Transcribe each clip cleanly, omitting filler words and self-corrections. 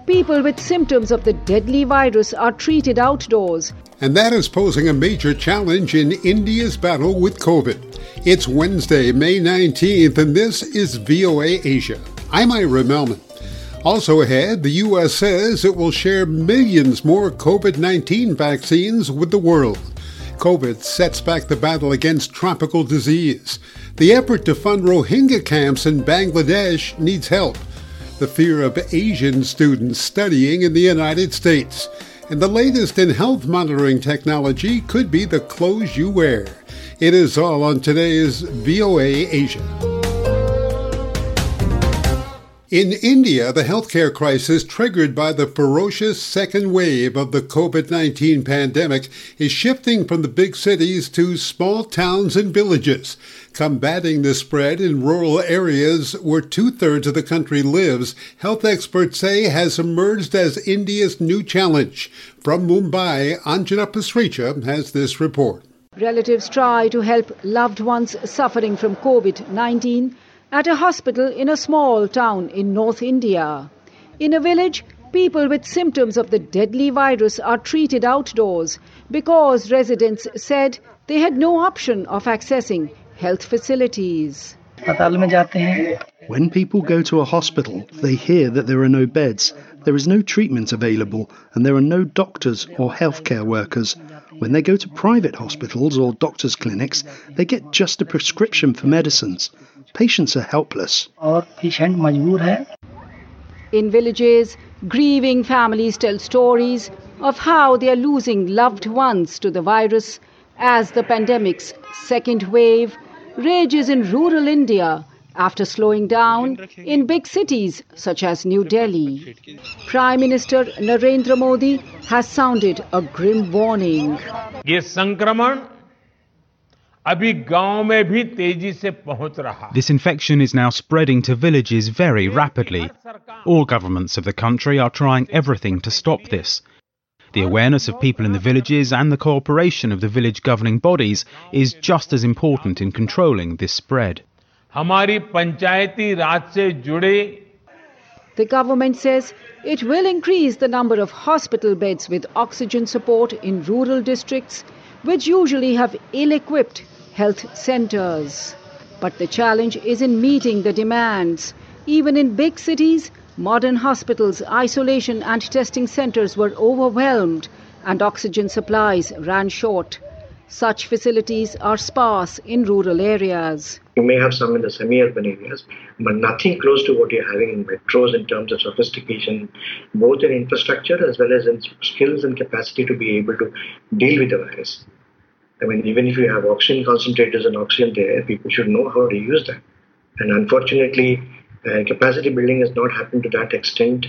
people with symptoms of the deadly virus are treated outdoors. And that is posing a major challenge in India's battle with COVID. It's Wednesday, May 19th, and this is VOA Asia. I'm Ira Melman. Also ahead, the U.S. says it will share millions more COVID-19 vaccines with the world. COVID sets back the battle against tropical disease. The effort to fund Rohingya camps in Bangladesh needs help. The fear of Asian students studying in the United States. And the latest in health monitoring technology could be the clothes you wear. It is all on today's VOA Asia. In India, the healthcare crisis triggered by the ferocious second wave of the COVID-19 pandemic is shifting from the big cities to small towns and villages. Combating the spread in rural areas where 2/3 of the country lives, health experts say has emerged as India's new challenge. From Mumbai, Anjana Pasricha has this report. Relatives try to help loved ones suffering from COVID-19 at a hospital in a small town in North India. In a village, people with symptoms of the deadly virus are treated outdoors because residents said they had no option of accessing health facilities. When people go to a hospital, they hear that there are no beds, there is no treatment available, and there are no doctors or healthcare workers. When they go to private hospitals or doctors' clinics, they get just a prescription for medicines. Patients are helpless. In villages, grieving families tell stories of how they are losing loved ones to the virus as the pandemic's second wave rages in rural India after slowing down in big cities such as New Delhi. Prime Minister Narendra Modi has sounded a grim warning. This infection is now spreading to villages very rapidly. All governments of the country are trying everything to stop this. The awareness of people in the villages and the cooperation of the village governing bodies is just as important in controlling this spread. The government says it will increase the number of hospital beds with oxygen support in rural districts, which usually have ill-equipped health centers. But the challenge is in meeting the demands. Even in big cities, modern hospitals, isolation and testing centers were overwhelmed and oxygen supplies ran short. Such facilities are sparse in rural areas. You may have some in the semi-urban areas, but nothing close to what you're having in metros in terms of sophistication, both in infrastructure as well as in skills and capacity to be able to deal with the virus. I mean, even if you have oxygen concentrators and oxygen there, people should know how to use that. And unfortunately, capacity building has not happened to that extent.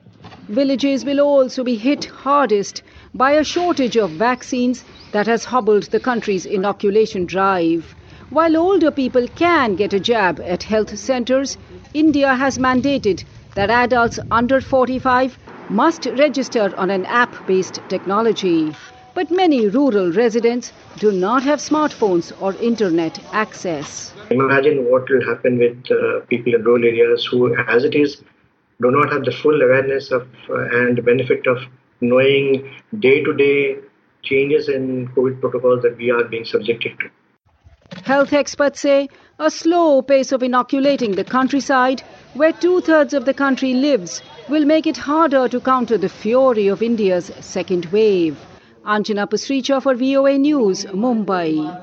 Villages will also be hit hardest by a shortage of vaccines that has hobbled the country's inoculation drive. While older people can get a jab at health centers, India has mandated that adults under 45 must register on an app-based technology. But many rural residents do not have smartphones or internet access. Imagine what will happen with people in rural areas who, as it is, do not have the full awareness of and benefit of knowing day-to-day changes in COVID protocols that we are being subjected to. Health experts say a slow pace of inoculating the countryside, where 2/3 of the country lives, will make it harder to counter the fury of India's second wave. Anjana Pasricha for VOA News, Mumbai.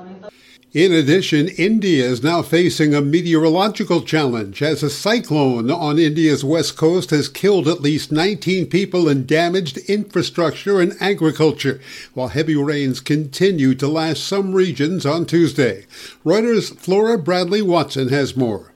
In addition, India is now facing a meteorological challenge as a cyclone on India's west coast has killed at least 19 people and damaged infrastructure and agriculture, while heavy rains continue to lash some regions on Tuesday. Reuters' Flora Bradley Watson has more.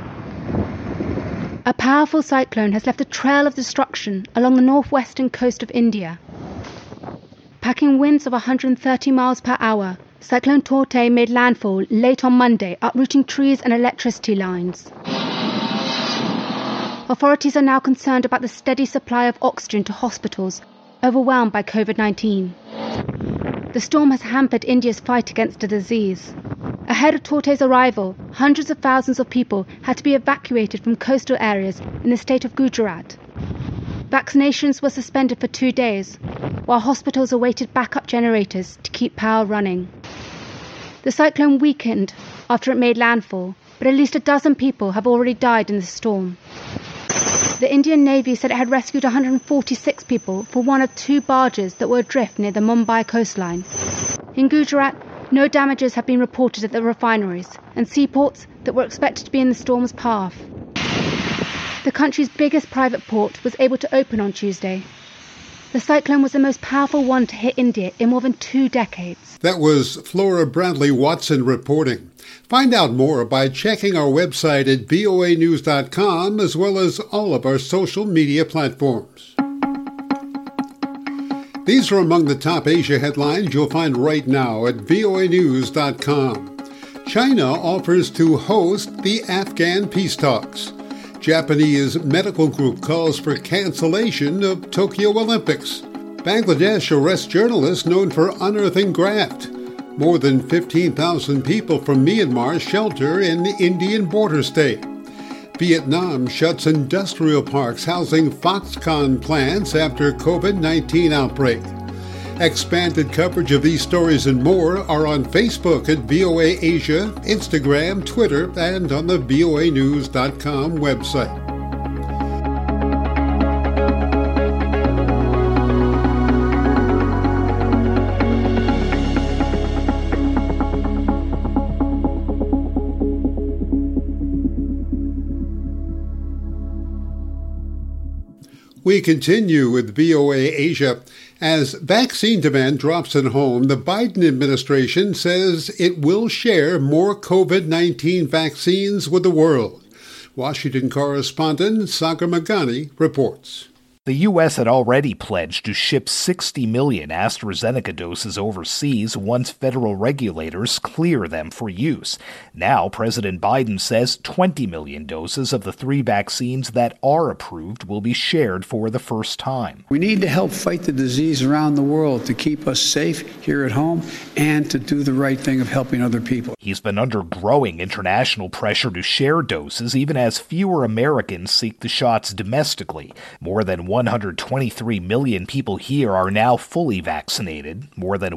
A powerful cyclone has left a trail of destruction along the northwestern coast of India. Packing winds of 130 miles per hour, Cyclone Tauktae made landfall late on Monday, uprooting trees and electricity lines. Authorities are now concerned about the steady supply of oxygen to hospitals, overwhelmed by COVID-19. The storm has hampered India's fight against the disease. Ahead of Tauktae's arrival, hundreds of thousands of people had to be evacuated from coastal areas in the state of Gujarat. Vaccinations were suspended for 2 days, while hospitals awaited backup generators to keep power running. The cyclone weakened after it made landfall, but at least a dozen people have already died in the storm. The Indian Navy said it had rescued 146 people for one of 2 barges that were adrift near the Mumbai coastline. In Gujarat, no damages have been reported at the refineries and seaports that were expected to be in the storm's path. The country's biggest private port was able to open on Tuesday. The cyclone was the most powerful one to hit India in more than 2 decades. That was Flora Bradley Watson reporting. Find out more by checking our website at voanews.com as well as all of our social media platforms. These are among the top Asia headlines you'll find right now at voanews.com. China offers to host the Afghan peace talks. Japanese medical group calls for cancellation of Tokyo Olympics. Bangladesh arrests journalists known for unearthing graft. More than 15,000 people from Myanmar shelter in the Indian border state. Vietnam shuts industrial parks housing Foxconn plants after COVID-19 outbreak. Expanded coverage of these stories and more are on Facebook at VOA Asia, Instagram, Twitter, and on the voanews.com website. We continue with VOA Asia. As vaccine demand drops at home, the Biden administration says it will share more COVID-19 vaccines with the world. Washington correspondent Sagar Meghani reports. The U.S. had already pledged to ship 60 million AstraZeneca doses overseas once federal regulators clear them for use. Now, President Biden says 20 million doses of the 3 vaccines that are approved will be shared for the first time. We need to help fight the disease around the world to keep us safe here at home and to do the right thing of helping other people. He's been under growing international pressure to share doses, even as fewer Americans seek the shots domestically. More than 123 million people here are now fully vaccinated. More than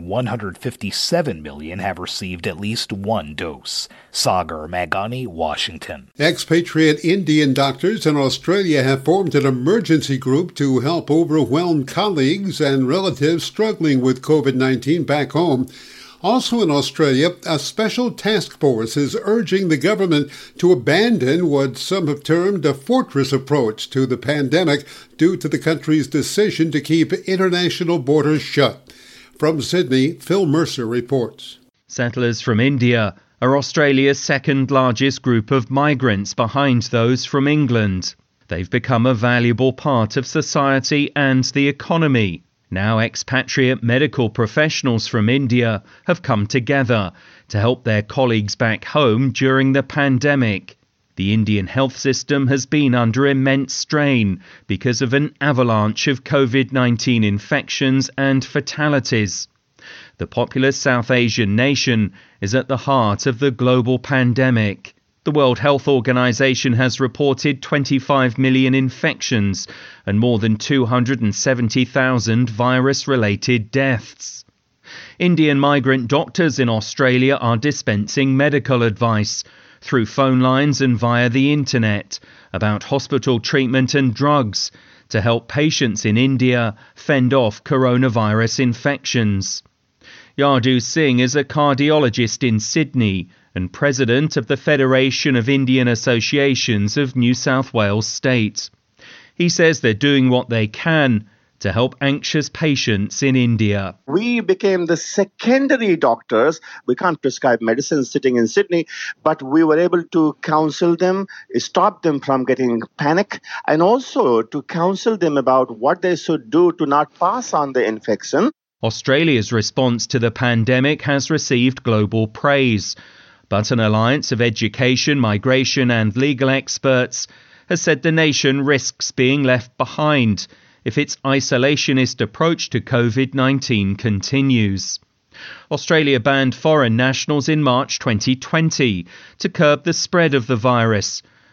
157 million have received at least 1 dose. Sagar Meghani, Washington. Expatriate Indian doctors in Australia have formed an emergency group to help overwhelmed colleagues and relatives struggling with COVID-19 back home. Also in Australia, a special task force is urging the government to abandon what some have termed a fortress approach to the pandemic due to the country's decision to keep international borders shut. From Sydney, Phil Mercer reports. Settlers from India are Australia's second largest group of migrants behind those from England. They've become a valuable part of society and the economy. Now expatriate medical professionals from India have come together to help their colleagues back home during the pandemic. The Indian health system has been under immense strain because of an avalanche of COVID-19 infections and fatalities. The populous South Asian nation is at the heart of the global pandemic. The World Health Organization has reported 25 million infections and more than 270,000 virus-related deaths. Indian migrant doctors in Australia are dispensing medical advice through phone lines and via the internet about hospital treatment and drugs to help patients in India fend off coronavirus infections. Yadu Singh is a cardiologist in Sydney and president of the Federation of Indian Associations of New South Wales State. He says they're doing what they can to help anxious patients in India. We became the secondary doctors. We can't prescribe medicine sitting in Sydney, but we were able to counsel them, stop them from getting panic, and also to counsel them about what they should do to not pass on the infection. Australia's response to the pandemic has received global praise, but an alliance of education, migration and legal experts has said the nation risks being left behind if its isolationist approach to COVID-19 continues. Australia banned foreign nationals in March 2020 to curb the spread of the virus,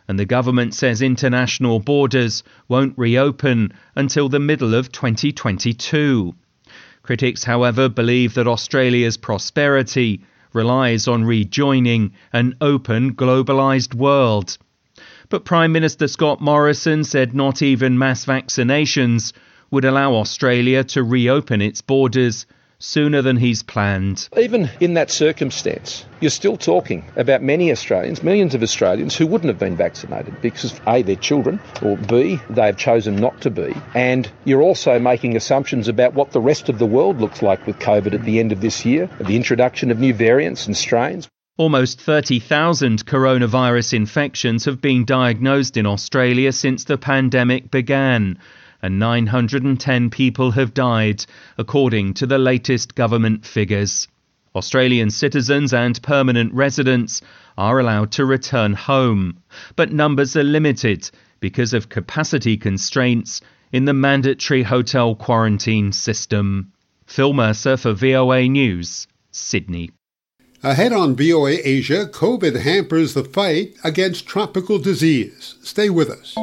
and the government says international borders won't reopen until the middle of 2022. Critics, however, believe that Australia's prosperity relies on rejoining an open, globalised world. But Prime Minister Scott Morrison said not even mass vaccinations would allow Australia to reopen its borders sooner than he's planned. Even in that circumstance, you're still talking about many Australians, millions of Australians who wouldn't have been vaccinated because A, they're children, or B, they have chosen not to be. And you're also making assumptions about what the rest of the world looks like with COVID at the end of this year, the introduction of new variants and strains. Almost 30,000 coronavirus infections have been diagnosed in Australia since the pandemic began, and 910 people have died, according to the latest government figures. Australian citizens and permanent residents are allowed to return home, but numbers are limited because of capacity constraints in the mandatory hotel quarantine system. Phil Mercer for VOA News, Sydney. Ahead on VOA Asia, COVID hampers the fight against tropical disease. Stay with us.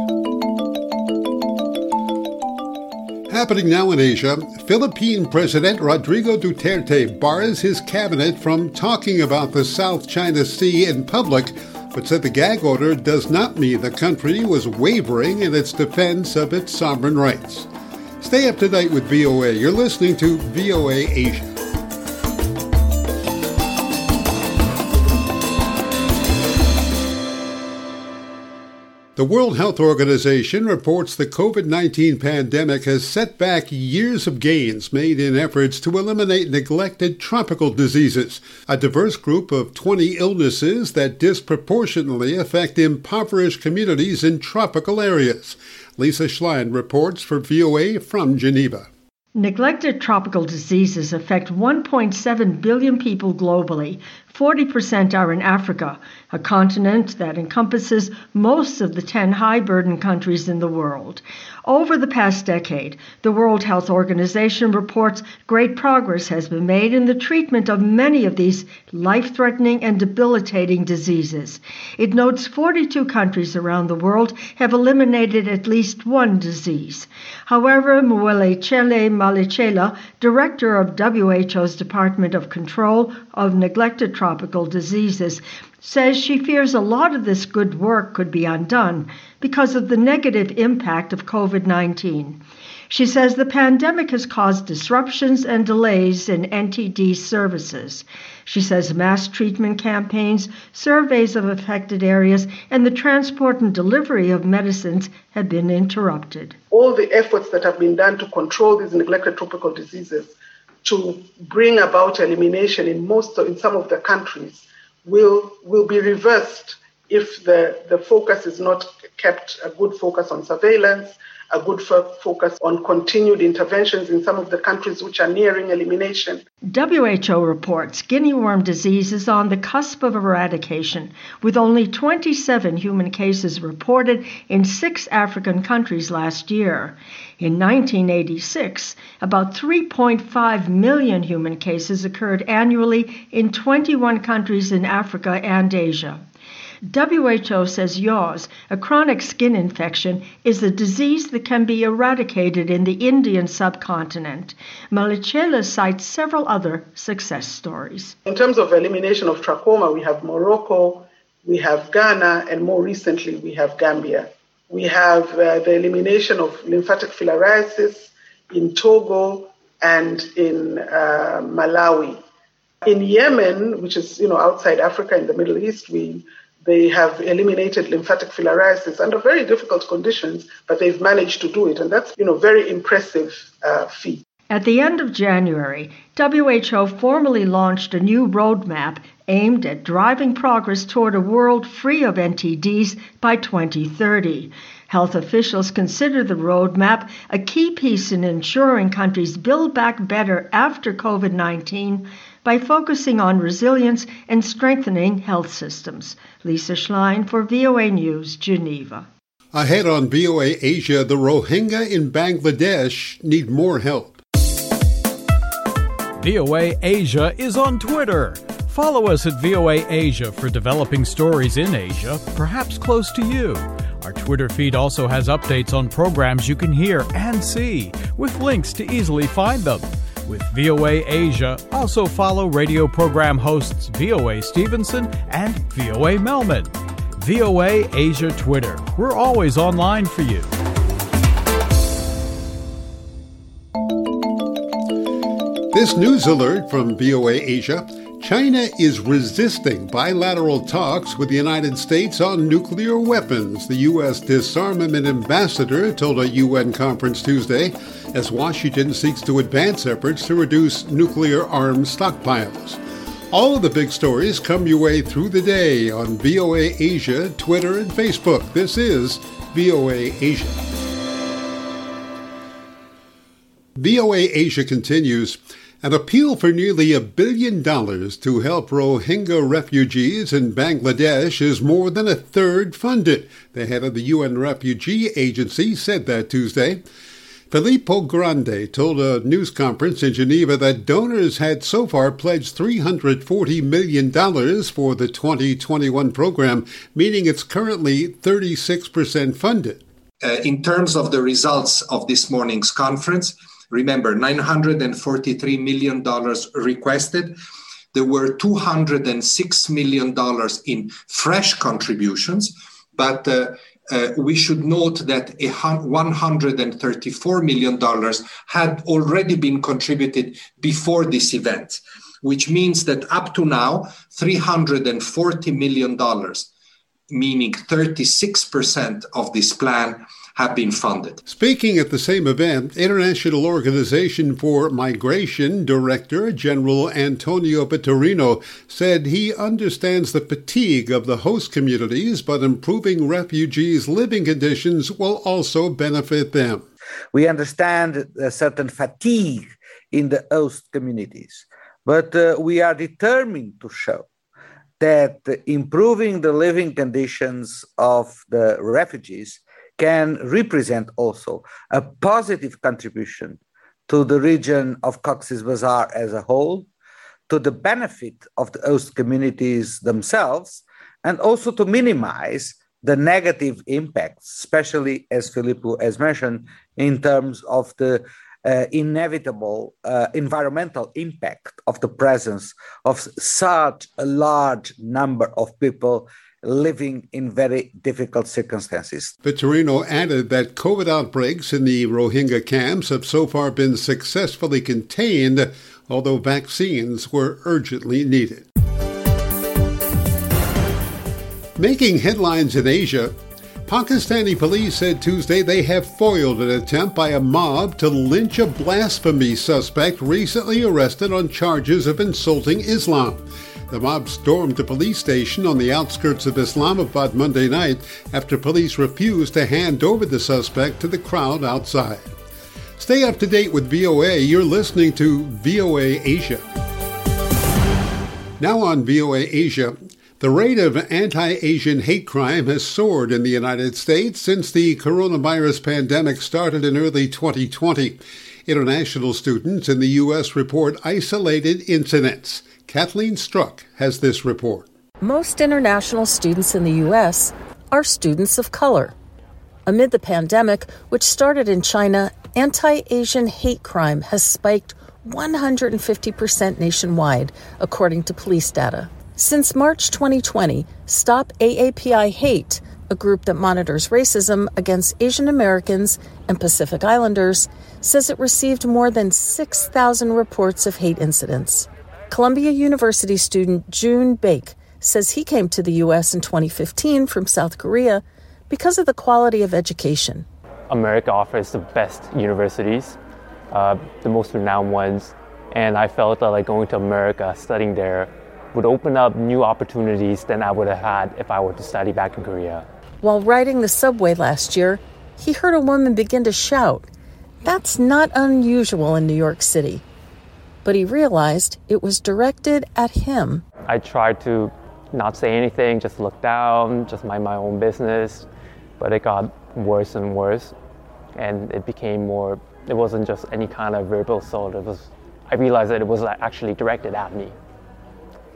Happening now in Asia, Philippine President Rodrigo Duterte bars his cabinet from talking about the South China Sea in public, but said the gag order does not mean the country was wavering in its defense of its sovereign rights. Stay up to date with VOA. You're listening to VOA Asia. The World Health Organization reports the COVID-19 pandemic has set back years of gains made in efforts to eliminate neglected tropical diseases, a diverse group of 20 illnesses that disproportionately affect impoverished communities in tropical areas. Lisa Schlein reports for VOA from Geneva. Neglected tropical diseases affect 1.7 billion people globally. 40% are in Africa, a continent that encompasses most of the 10 high-burden countries in the world. Over the past decade, the World Health Organization reports great progress has been made in the treatment of many of these life-threatening and debilitating diseases. It notes 42 countries around the world have eliminated at least one disease. However, Muelechele Malechela, director of WHO's Department of Control of Neglected Tropical Diseases, says she fears a lot of this good work could be undone because of the negative impact of COVID-19. She says the pandemic has caused disruptions and delays in NTD services. She says mass treatment campaigns, surveys of affected areas, and the transport and delivery of medicines have been interrupted. All the efforts that have been done to control these neglected tropical diseases, to bring about elimination in some of the countries, will be reversed if the focus is not kept a good focus on surveillance, a good focus on continued interventions in some of the countries which are nearing elimination. WHO reports guinea worm disease is on the cusp of eradication, with only 27 human cases reported in 6 African countries last year. In 1986, about 3.5 million human cases occurred annually in 21 countries in Africa and Asia. WHO says yaws, a chronic skin infection, is a disease that can be eradicated in the Indian subcontinent. Malechela cites several other success stories. In terms of elimination of trachoma, we have Morocco, we have Ghana, and more recently we have Gambia. We have the elimination of lymphatic filariasis in Togo and in Malawi. In Yemen, which is outside Africa in the Middle East, they have eliminated lymphatic filariasis under very difficult conditions, but they've managed to do it. And that's, very impressive feat. At the end of January, WHO formally launched a new roadmap aimed at driving progress toward a world free of NTDs by 2030. Health officials consider the roadmap a key piece in ensuring countries build back better after COVID-19 by focusing on resilience and strengthening health systems. Lisa Schlein for VOA News, Geneva. Ahead on VOA Asia, the Rohingya in Bangladesh need more help. VOA Asia is on Twitter. Follow us at VOA Asia for developing stories in Asia, perhaps close to you. Our Twitter feed also has updates on programs you can hear and see, with links to easily find them. With VOA Asia, also follow radio program hosts VOA Stevenson and VOA Melman. VOA Asia Twitter. We're always online for you. This news alert from VOA Asia. China is resisting bilateral talks with the United States on nuclear weapons, the U.S. disarmament ambassador told a UN conference Tuesday, as Washington seeks to advance efforts to reduce nuclear arms stockpiles. All of the big stories come your way through the day on VOA Asia, Twitter, and Facebook. This is VOA Asia. VOA Asia continues. An appeal for nearly $1 billion to help Rohingya refugees in Bangladesh is more than a third funded. The head of the UN Refugee Agency said that Tuesday. Filippo Grandi told a news conference in Geneva that donors had so far pledged $340 million for the 2021 program, meaning it's currently 36% funded. In terms of the results of this morning's conference, remember, $943 million requested. There were $206 million in fresh contributions, but we should note that $134 million had already been contributed before this event, which means that up to now, $340 million, meaning 36% of this plan, have been funded. Speaking at the same event, International Organization for Migration Director General Antonio Vitorino said he understands the fatigue of the host communities, but improving refugees' living conditions will also benefit them. We understand a certain fatigue in the host communities, but we are determined to show that improving the living conditions of the refugees can represent also a positive contribution to the region of Cox's Bazar as a whole, to the benefit of the host communities themselves, and also to minimize the negative impacts, especially, as Filippo has mentioned, in terms of the inevitable environmental impact of the presence of such a large number of people living in very difficult circumstances. Vitorino added that COVID outbreaks in the Rohingya camps have so far been successfully contained, although vaccines were urgently needed. Making headlines in Asia, Pakistani police said Tuesday they have foiled an attempt by a mob to lynch a blasphemy suspect recently arrested on charges of insulting Islam. The mob stormed a police station on the outskirts of Islamabad Monday night after police refused to hand over the suspect to the crowd outside. Stay up to date with VOA. You're listening to VOA Asia. Now on VOA Asia, the rate of anti-Asian hate crime has soared in the United States since the coronavirus pandemic started in early 2020. International students in the U.S. report isolated incidents. Kathleen Struck has this report. Most international students in the U.S. are students of color. Amid the pandemic, which started in China, anti-Asian hate crime has spiked 150% nationwide, according to police data. Since March 2020, Stop AAPI Hate, a group that monitors racism against Asian Americans and Pacific Islanders, says it received more than 6,000 reports of hate incidents. Columbia University student June Baek says he came to the U.S. in 2015 from South Korea because of the quality of education. America offers the best universities, the most renowned ones, and I felt that like going to America, studying there, would open up new opportunities than I would have had if I were to study back in Korea. While riding the subway last year, he heard a woman begin to shout. That's not unusual in New York City. But he realized it was directed at him. I tried to not say anything, just look down, just mind my own business. But it got worse and worse. And it became more, it wasn't just any kind of verbal assault. I realized that it was actually directed at me.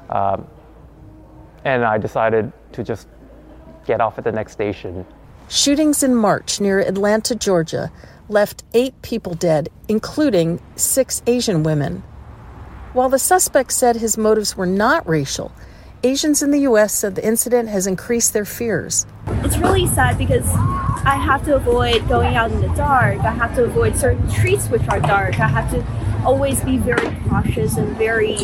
And I decided to just get off at the next station. Shootings in March near Atlanta, Georgia, left 8 people dead, including 6 Asian women. While the suspect said his motives were not racial, Asians in the U.S. said the incident has increased their fears. It's really sad because I have to avoid going out in the dark. I have to avoid certain streets which are dark. I have to always be very cautious and very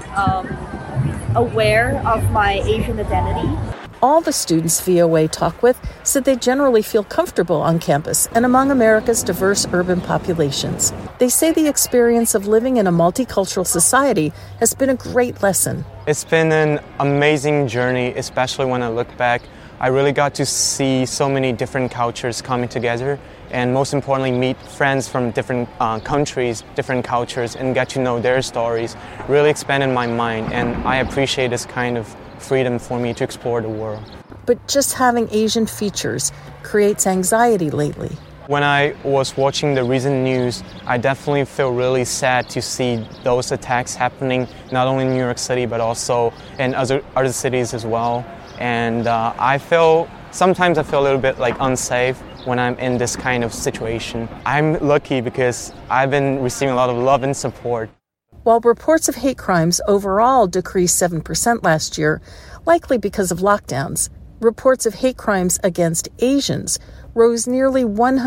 aware of my Asian identity. All the students VOA talked with said they generally feel comfortable on campus and among America's diverse urban populations. They say the experience of living in a multicultural society has been a great lesson. It's been an amazing journey, especially when I look back. I really got to see so many different cultures coming together, and most importantly, meet friends from different countries, different cultures, and get to know their stories. Really expanded my mind, and I appreciate this kind of freedom for me to explore the world. But just having Asian features creates anxiety lately. When I was watching the recent news, I definitely feel really sad to see those attacks happening not only in New York City but also in other cities as well. And sometimes I feel a little bit like unsafe when I'm in this kind of situation. I'm lucky because I've been receiving a lot of love and support. While reports of hate crimes overall decreased 7% last year, likely because of lockdowns, reports of hate crimes against Asians rose nearly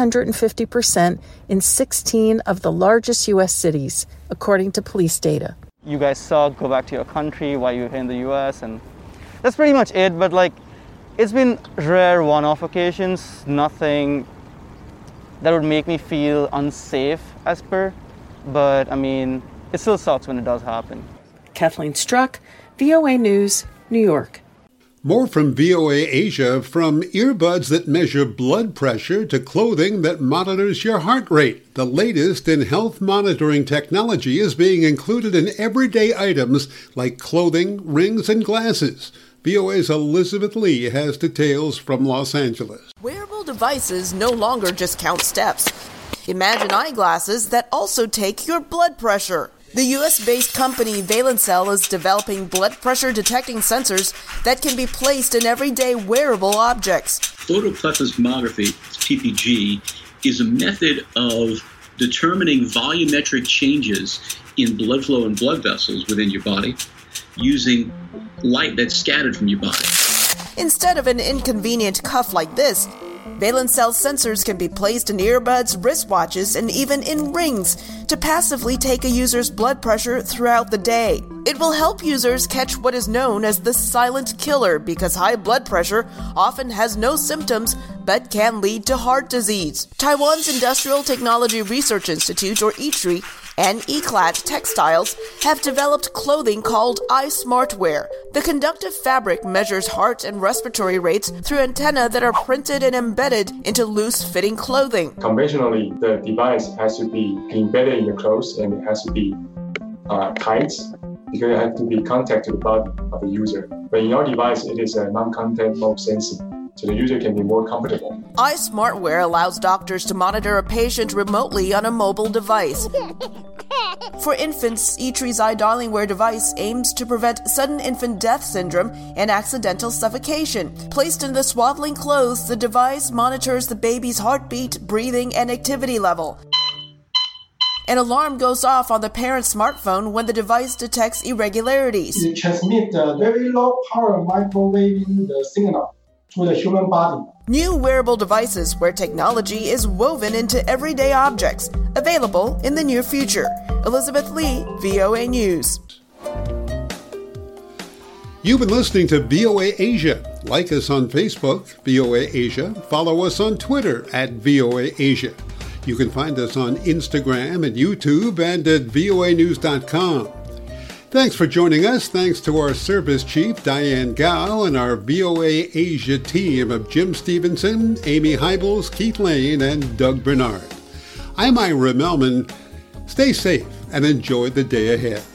150% in 16 of the largest U.S. cities, according to police data. You guys suck, go back to your country while you're here in the U.S., and that's pretty much it. But it's been rare one-off occasions, nothing that would make me feel unsafe as per, but it still sucks when it does happen. Kathleen Struck, VOA News, New York. More from VOA Asia, from earbuds that measure blood pressure to clothing that monitors your heart rate. The latest in health monitoring technology is being included in everyday items like clothing, rings, and glasses. VOA's Elizabeth Lee has details from Los Angeles. Wearable devices no longer just count steps. Imagine eyeglasses that also take your blood pressure. The U.S.-based company Valencell is developing blood pressure detecting sensors that can be placed in everyday wearable objects. Photoplethysmography, PPG, is a method of determining volumetric changes in blood flow and blood vessels within your body using light that's scattered from your body. Instead of an inconvenient cuff like this, Valencell sensors can be placed in earbuds, wristwatches, and even in rings to passively take a user's blood pressure throughout the day. It will help users catch what is known as the silent killer because high blood pressure often has no symptoms but can lead to heart disease. Taiwan's Industrial Technology Research Institute, or ITRI, and Eclat Textiles have developed clothing called iSmartwear. The conductive fabric measures heart and respiratory rates through antennae that are printed and embedded into loose-fitting clothing. Conventionally, the device has to be embedded in the clothes and it has to be tight because it has to be contact to the body of the user. But in our device, it is a non-contact mode sensing, so the user can be more comfortable. iSmartwear allows doctors to monitor a patient remotely on a mobile device. For infants, ITRI's iDarlingwear device aims to prevent sudden infant death syndrome and accidental suffocation. Placed in the swaddling clothes, the device monitors the baby's heartbeat, breathing, and activity level. An alarm goes off on the parent's smartphone when the device detects irregularities. It transmits a very low power microwaving the signal to the human body. New wearable devices where technology is woven into everyday objects, available in the near future. Elizabeth Lee, VOA News. You've been listening to VOA Asia. Like us on Facebook, VOA Asia. Follow us on Twitter at VOA Asia. You can find us on Instagram and YouTube and at voanews.com. Thanks for joining us. Thanks to our service chief, Diane Gao, and our VOA Asia team of Jim Stevenson, Amy Hybels, Keith Lane, and Doug Bernard. I'm Ira Melman. Stay safe and enjoy the day ahead.